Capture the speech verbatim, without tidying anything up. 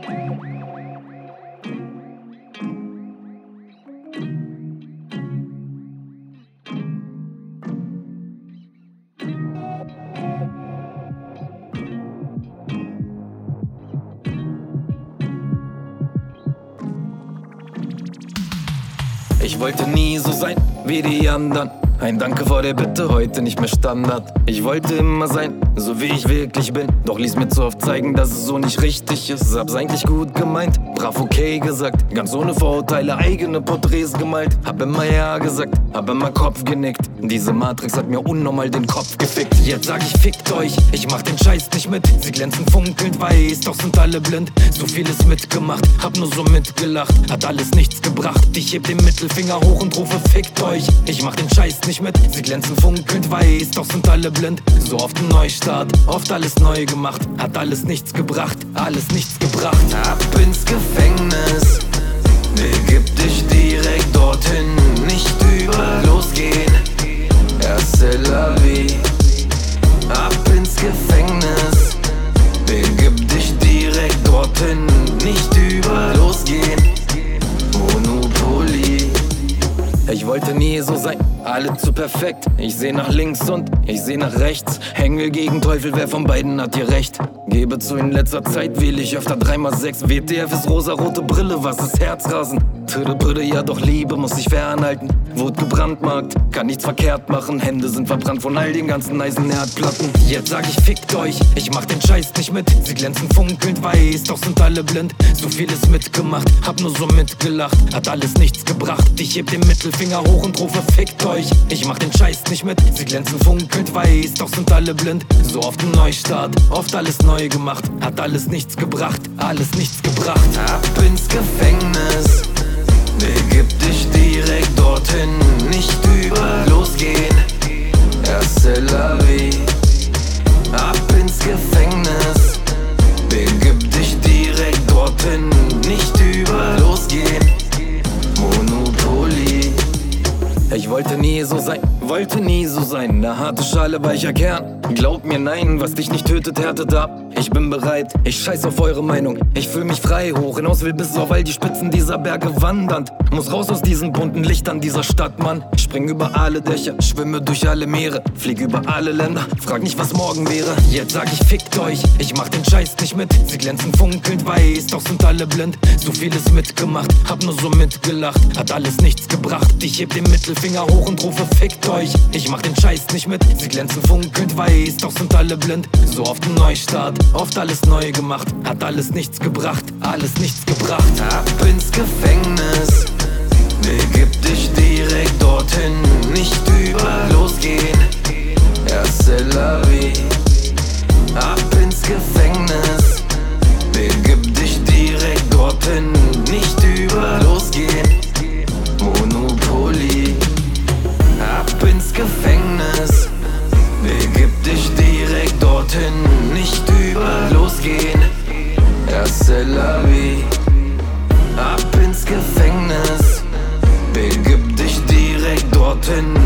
Ich wollte nie so sein wie die anderen. Ein Danke vor der Bitte, heute nicht mehr Standard. Ich wollte immer sein, so wie ich wirklich bin. Doch ließ mir zu oft zeigen, dass es so nicht richtig ist. Hab's eigentlich gut gemeint, brav okay gesagt. Ganz ohne Vorurteile, eigene Porträts gemalt. Hab immer ja gesagt, hab immer Kopf genickt. Diese Matrix hat mir unnormal den Kopf gefickt. Jetzt sag ich, fickt euch, ich mach den Scheiß nicht mit. Sie glänzen funkelnd weiß, doch sind alle blind. So vieles mitgemacht, hab nur so mitgelacht. Hat alles nichts gebracht, ich heb den Mittelfinger hoch und rufe, fickt euch. Ich mach den Scheiß nicht mit, sie glänzen funkelnd weiß, doch sind alle blind. So oft ein Neustart, oft alles neu gemacht. Hat alles nichts gebracht, alles nichts gebracht. Ab ins Gefängnis, begib dich direkt dorthin. Nicht über losgehen, erste la vie. Ab ins Gefängnis, begib dich direkt dorthin. Nicht über losgehen, Monopoly. Ich wollte nie so sein, alle zu perfekt. Ich seh nach links und ich seh nach rechts. Engel gegen Teufel, wer von beiden hat hier recht? Gebe zu, in letzter Zeit wähle ich öfter drei mal sechs. W T F ist rosarote Brille, was ist Herzrasen? Töte, Brüde, ja doch Liebe muss sich fernhalten. Wurde gebrandmarkt, kann nichts verkehrt machen. Hände sind verbrannt von all den ganzen eisen Herdplatten. Jetzt sag ich, fickt euch, ich mach den Scheiß nicht mit. Sie glänzen funkelnd weiß, doch sind alle blind. So vieles mitgemacht, hab nur so mitgelacht. Hat alles nichts gebracht, ich heb den Mittelfinger hoch und rufe, fickt euch. Ich mach den Scheiß nicht mit, sie glänzen funkelnd weiß, doch sind alle blind. So oft ein Neustart, oft alles neu gemacht. Hat alles nichts gebracht, alles nichts gebracht. Ab ins Gefängnis, begib dich direkt dorthin. Nicht über losgehen, erste la vie. Ab ins Gefängnis, begib dich direkt dorthin. Nicht über losgehen, Monopoly. Ich wollte nie so sein, wollte nie so sein. Ne harte Schale, weicher Kern. Glaub mir, nein, was dich nicht tötet, härtet ab. Ich bin bereit, ich scheiß auf eure Meinung. Ich fühl mich frei, hoch hinaus will bis auf all die Spitzen dieser Berge wandernd. Muss raus aus diesen bunten Lichtern dieser Stadt, Mann. Spring über alle Dächer, schwimme durch alle Meere. Flieg über alle Länder, frag nicht, was morgen wäre. Jetzt sag ich, fickt euch, ich mach den Scheiß nicht mit. Sie glänzen funkelnd weiß, doch sind alle blind. So vieles mitgemacht, hab nur so mitgelacht. Hat alles nichts gebracht, ich heb den Mittelfinger hoch und rufe, fickt euch. Ich mach den Scheiß nicht mit, sie glänzen funkelnd weiß, doch sind alle blind. So oft ein Neustart, oft alles neu gemacht. Hat alles nichts gebracht, alles nichts gebracht. Ab ins Gefängnis, begib dich direkt dorthin. Nicht über losgehen, erste la vie. Ab ins Gefängnis, begib dich direkt dorthin. Nicht über losgehen, Monopoly. Ab ins Gefängnis, begib dich direkt dorthin. Nicht über losgehen, erste la vie. Ab ins Gefängnis, begib dich direkt dorthin.